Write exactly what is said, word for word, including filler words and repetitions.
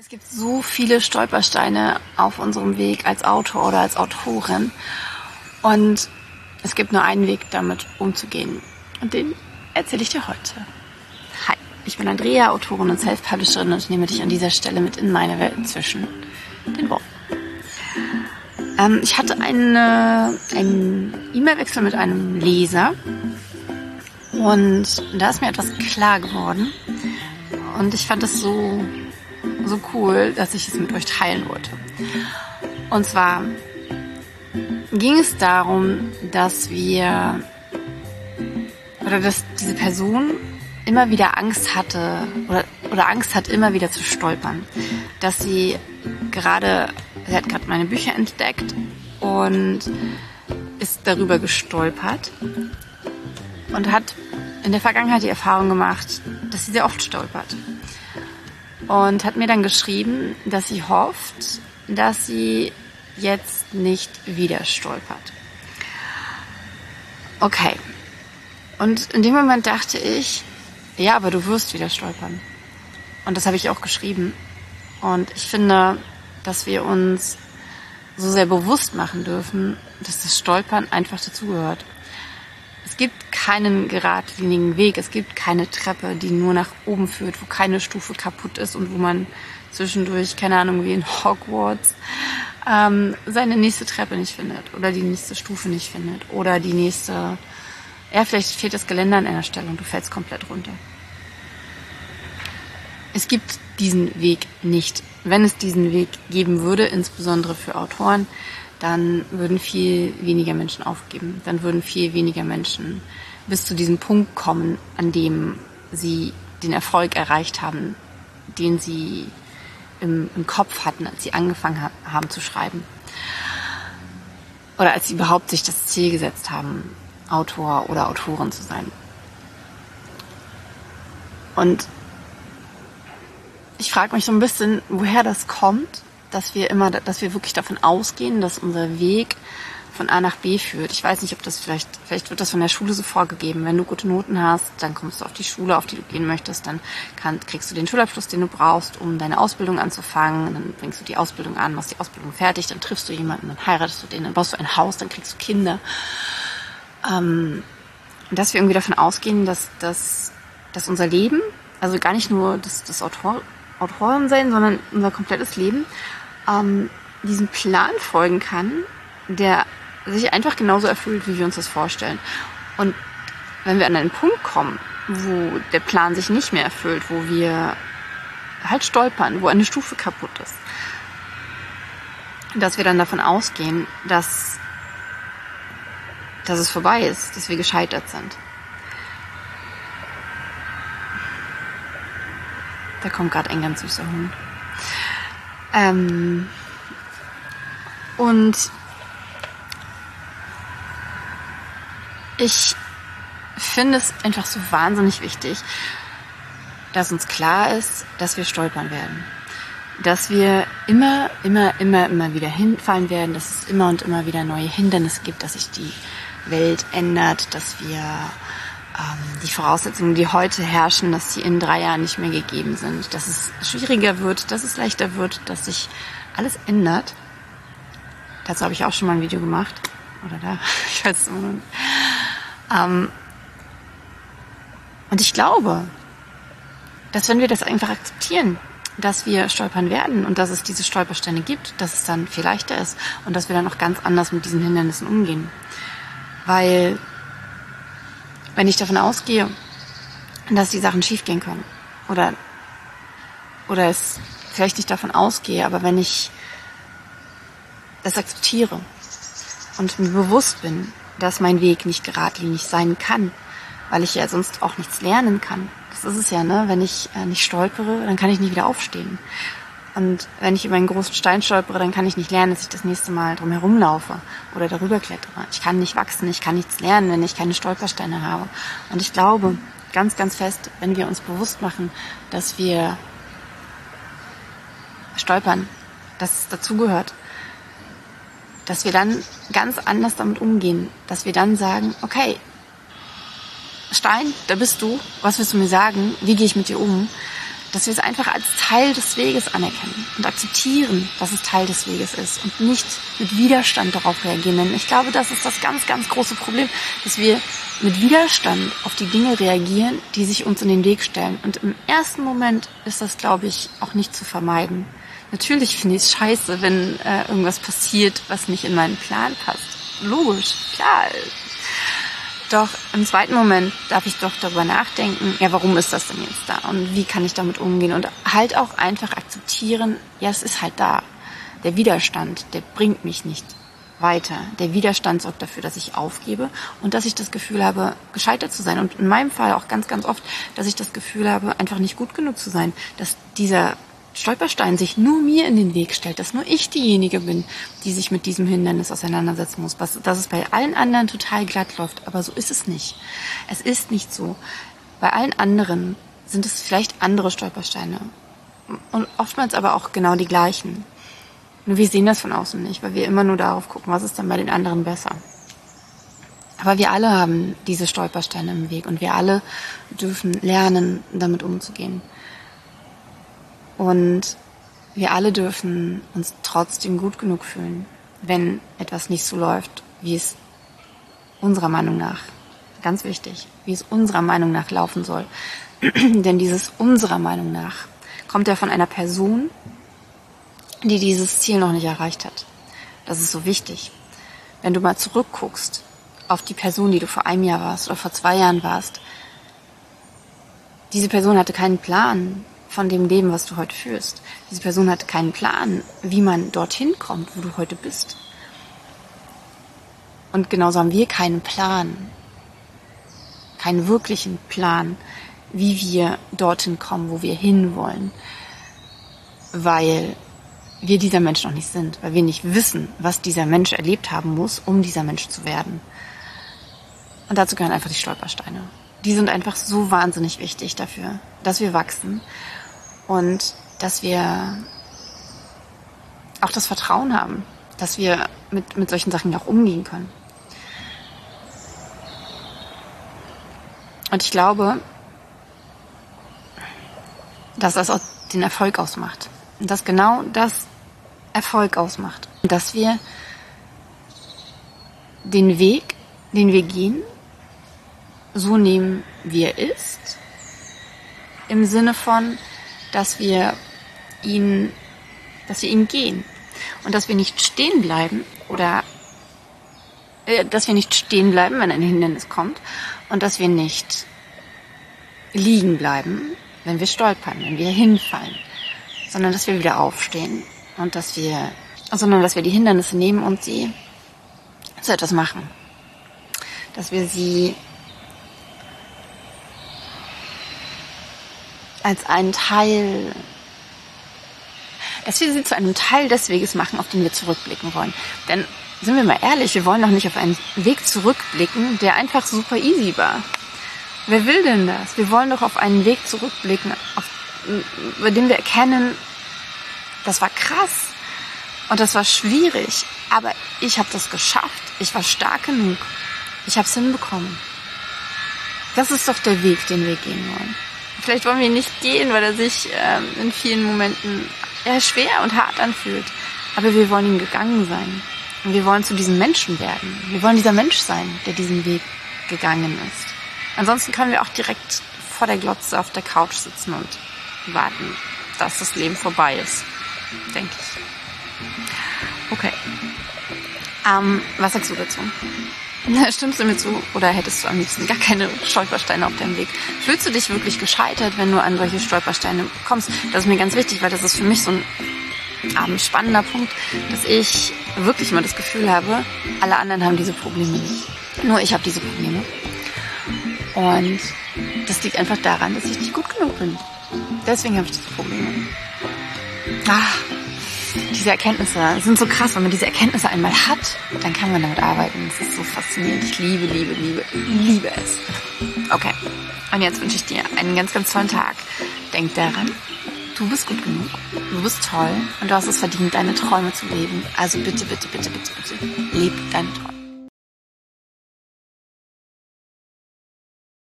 Es gibt so viele Stolpersteine auf unserem Weg als Autor oder als Autorin. Und es gibt nur einen Weg, damit umzugehen. Und den erzähle ich dir heute. Hi, ich bin Andrea, Autorin und Self-Publisherin und ich nehme dich an dieser Stelle mit in meine Welt zwischen den Worten. Ähm, ich hatte eine, einen E-Mail-Wechsel mit einem Leser und da ist mir etwas klar geworden. Und ich fand es so... so cool, dass ich es mit euch teilen wollte. Und zwar ging es darum, dass wir oder dass diese Person immer wieder Angst hatte oder, oder Angst hat, immer wieder zu stolpern. Dass sie gerade, sie hat gerade meine Bücher entdeckt und ist darüber gestolpert und hat in der Vergangenheit die Erfahrung gemacht, dass sie sehr oft stolpert. Und hat mir dann geschrieben, dass sie hofft, dass sie jetzt nicht wieder stolpert. Okay. Und in dem Moment dachte ich, ja, aber du wirst wieder stolpern. Und das habe ich auch geschrieben. Und ich finde, dass wir uns so sehr bewusst machen dürfen, dass das Stolpern einfach dazugehört. Es gibt keinen geradlinigen Weg, es gibt keine Treppe, die nur nach oben führt, wo keine Stufe kaputt ist und wo man zwischendurch, keine Ahnung, wie in Hogwarts, ähm, seine nächste Treppe nicht findet oder die nächste Stufe nicht findet oder die nächste, ja, vielleicht fehlt das Geländer an einer Stelle und du fällst komplett runter. Es gibt diesen Weg nicht. Wenn es diesen Weg geben würde, insbesondere für Autoren, dann würden viel weniger Menschen aufgeben. Dann würden viel weniger Menschen bis zu diesem Punkt kommen, an dem sie den Erfolg erreicht haben, den sie im, im Kopf hatten, als sie angefangen ha- haben zu schreiben. Oder als sie überhaupt sich das Ziel gesetzt haben, Autor oder Autorin zu sein. Und ich frage mich so ein bisschen, woher das kommt, dass wir immer, dass wir wirklich davon ausgehen, dass unser Weg von A nach B führt. Ich weiß nicht, ob das vielleicht, vielleicht wird das von der Schule so vorgegeben. Wenn du gute Noten hast, dann kommst du auf die Schule, auf die du gehen möchtest, dann kann, kriegst du den Schulabschluss, den du brauchst, um deine Ausbildung anzufangen. Dann bringst du die Ausbildung an, machst die Ausbildung fertig, dann triffst du jemanden, dann heiratest du den, dann baust du ein Haus, dann kriegst du Kinder. Ähm, dass wir irgendwie davon ausgehen, dass, dass, dass unser Leben, also gar nicht nur das, das Autor, Autorin sein, sondern unser komplettes Leben, ähm, diesen Plan folgen kann, der sich einfach genauso erfüllt, wie wir uns das vorstellen. Und wenn wir an einen Punkt kommen, wo der Plan sich nicht mehr erfüllt, wo wir halt stolpern, wo eine Stufe kaputt ist, dass wir dann davon ausgehen, dass, dass es vorbei ist, dass wir gescheitert sind. Da kommt gerade ein ganz süßer Hund. Ähm, und ich finde es einfach so wahnsinnig wichtig, dass uns klar ist, dass wir stolpern werden. Dass wir immer, immer, immer, immer wieder hinfallen werden, dass es immer und immer wieder neue Hindernisse gibt, dass sich die Welt ändert, dass wir ähm, die Voraussetzungen, die heute herrschen, dass sie in drei Jahren nicht mehr gegeben sind, dass es schwieriger wird, dass es leichter wird, dass sich alles ändert. Dazu habe ich auch schon mal ein Video gemacht. Oder da, ich weiß es immer noch nicht. Ähm, und ich glaube, dass wenn wir das einfach akzeptieren, dass wir stolpern werden und dass es diese Stolpersteine gibt, dass es dann viel leichter ist und dass wir dann auch ganz anders mit diesen Hindernissen umgehen. Weil, wenn ich davon ausgehe, dass die Sachen schiefgehen können oder, oder es vielleicht nicht davon ausgehe, aber wenn ich das akzeptiere und mir bewusst bin, dass mein Weg nicht geradlinig sein kann, weil ich ja sonst auch nichts lernen kann. Das ist es ja, ne? Wenn ich äh, nicht stolpere, dann kann ich nicht wieder aufstehen. Und wenn ich über einen großen Stein stolpere, dann kann ich nicht lernen, dass ich das nächste Mal drum herum laufe oder darüber klettere. Ich kann nicht wachsen, ich kann nichts lernen, wenn ich keine Stolpersteine habe. Und ich glaube ganz, ganz fest, wenn wir uns bewusst machen, dass wir stolpern, dass es dazugehört, dass wir dann ganz anders damit umgehen, dass wir dann sagen, okay, Stein, da bist du, was willst du mir sagen, wie gehe ich mit dir um? dass wir es einfach als Teil des Weges anerkennen und akzeptieren, dass es Teil des Weges ist und nicht mit Widerstand darauf reagieren. Denn ich glaube, das ist das ganz, ganz große Problem, dass wir mit Widerstand auf die Dinge reagieren, die sich uns in den Weg stellen. Und im ersten Moment ist das, glaube ich, auch nicht zu vermeiden. Natürlich finde ich es scheiße, wenn äh, irgendwas passiert, was nicht in meinen Plan passt. Logisch, klar. Doch im zweiten Moment darf ich doch darüber nachdenken, ja, warum ist das denn jetzt da und wie kann ich damit umgehen und halt auch einfach akzeptieren, ja, es ist halt da. Der Widerstand, der bringt mich nicht weiter. Der Widerstand sorgt dafür, dass ich aufgebe und dass ich das Gefühl habe, gescheitert zu sein. Und in meinem Fall auch ganz, ganz oft, dass ich das Gefühl habe, einfach nicht gut genug zu sein, dass dieser Stolperstein sich nur mir in den Weg stellt, dass nur ich diejenige bin, die sich mit diesem Hindernis auseinandersetzen muss, was, dass es bei allen anderen total glatt läuft, aber so ist es nicht. Es ist nicht so. Bei allen anderen sind es vielleicht andere Stolpersteine und oftmals aber auch genau die gleichen. Nur wir sehen das von außen nicht, weil wir immer nur darauf gucken, was ist denn bei den anderen besser. Aber wir alle haben diese Stolpersteine im Weg und wir alle dürfen lernen, damit umzugehen. Und wir alle dürfen uns trotzdem gut genug fühlen, wenn etwas nicht so läuft, wie es unserer Meinung nach, ganz wichtig, wie es unserer Meinung nach laufen soll. Denn dieses unserer Meinung nach kommt ja von einer Person, die dieses Ziel noch nicht erreicht hat. Das ist so wichtig. Wenn du mal zurückguckst auf die Person, die du vor einem Jahr warst oder vor zwei Jahren warst, diese Person hatte keinen Plan von dem Leben, was du heute führst. Diese Person hatte keinen Plan, wie man dorthin kommt, wo du heute bist. Und genauso haben wir keinen Plan, keinen wirklichen Plan, wie wir dorthin kommen, wo wir hinwollen, weil wir dieser Mensch noch nicht sind, weil wir nicht wissen, was dieser Mensch erlebt haben muss, um dieser Mensch zu werden. Und dazu gehören einfach die Stolpersteine. Die sind einfach so wahnsinnig wichtig dafür, dass wir wachsen und dass wir auch das Vertrauen haben, dass wir mit, mit solchen Sachen auch umgehen können. Und ich glaube, dass das auch den Erfolg ausmacht. Und dass genau das Erfolg ausmacht. Und dass wir den Weg, den wir gehen, so nehmen, wie er ist. Im Sinne von, dass wir ihn, dass wir ihn gehen. Und dass wir nicht stehen bleiben oder äh, dass wir nicht stehen bleiben, wenn ein Hindernis kommt. Und dass wir nicht liegen bleiben, wenn wir stolpern, wenn wir hinfallen. Sondern dass wir wieder aufstehen. Und dass wir, sondern dass wir die Hindernisse nehmen und sie zu etwas machen. Dass wir sie als einen Teil, dass wir sie zu einem Teil des Weges machen, auf den wir zurückblicken wollen. Denn, sind wir mal ehrlich, wir wollen doch nicht auf einen Weg zurückblicken, der einfach super easy war. Wer will denn das? Wir wollen doch auf einen Weg zurückblicken, auf, bei dem wir erkennen, das war krass und das war schwierig, aber ich habe das geschafft. Ich war stark genug. Ich habe es hinbekommen. Das ist doch der Weg, den wir gehen wollen. Vielleicht wollen wir ihn nicht gehen, weil er sich ähm, in vielen Momenten eher schwer und hart anfühlt. Aber wir wollen ihn gegangen sein. Und wir wollen zu diesem Menschen werden. Wir wollen dieser Mensch sein, der diesen Weg gegangen ist. Ansonsten können wir auch direkt vor der Glotze auf der Couch sitzen und warten, dass das Leben vorbei ist. Denke ich. Okay. Ähm, was sagst du dazu? Stimmst du mir zu oder hättest du am liebsten gar keine Stolpersteine auf deinem Weg? Fühlst du dich wirklich gescheitert, wenn du an solche Stolpersteine kommst? Das ist mir ganz wichtig, weil das ist für mich so ein ähm, spannender Punkt, dass ich wirklich immer das Gefühl habe, alle anderen haben diese Probleme nicht. Nur ich habe diese Probleme. Und das liegt einfach daran, dass ich nicht gut genug bin. Deswegen habe ich diese Probleme. Ach, diese Erkenntnisse sind so krass. Wenn man diese Erkenntnisse einmal hat, dann kann man damit arbeiten. Das ist so faszinierend. Ich liebe, liebe, liebe, liebe es. Okay, und jetzt wünsche ich dir einen ganz, ganz tollen Tag. Denk daran, du bist gut genug, du bist toll und du hast es verdient, deine Träume zu leben. Also bitte, bitte, bitte, bitte, bitte, leb deine Träume.